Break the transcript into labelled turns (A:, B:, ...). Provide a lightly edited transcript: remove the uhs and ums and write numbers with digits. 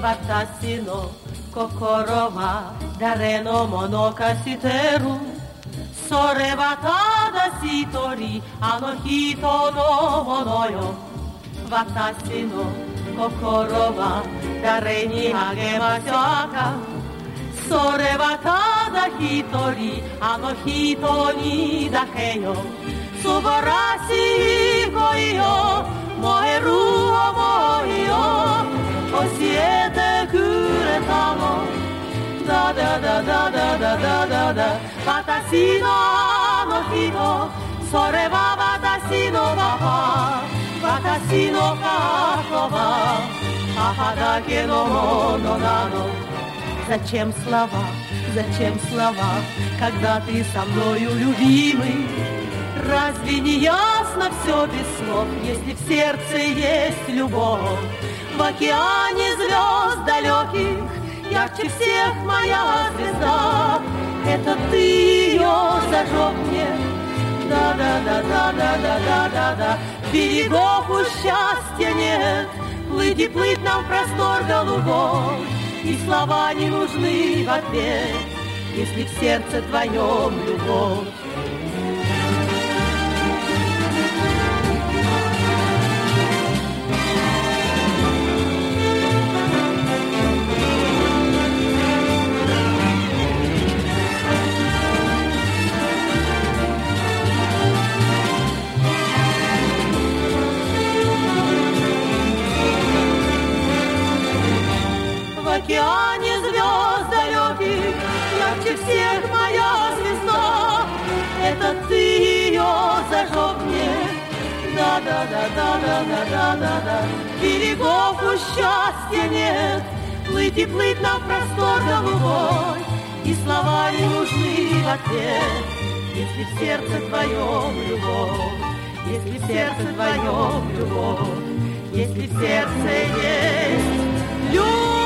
A: 私の心は誰のものか知ってる。それはただ一人あの人のものよ。私の心は誰にあげましょうか。それはただ一人あの人にだけよ。素晴らしい恋よ、燃える想いよ教えてくれたの。ダダダダダダダダダ。私のあの人、それは私の母、私の母は母だけのものなの。Зачем слова, зачем слова, когда ты со мною, любимый? Разве не ясно все без слов, если в сердце есть любовь? В океане звезд далеких ярче всех моя звезда. Это ты ее зажег мне. Да-да-да-да-да-да-да-да. Берегов у счастья нет, плыть и плыть нам в простор голубой. И слова не нужны в ответ, если в сердце твоем любовь. В океане звезд далеких ярче всех моя звезда. Это ты ее зажег мне. Да-да-да-да-да-да-да-да. Берегов у счастья нет, плыть и плыть нам в простор голубой. И слова не нужны в ответ, если в сердце твоем любовь. Если в сердце твоем любовь, если в сердце есть любовь.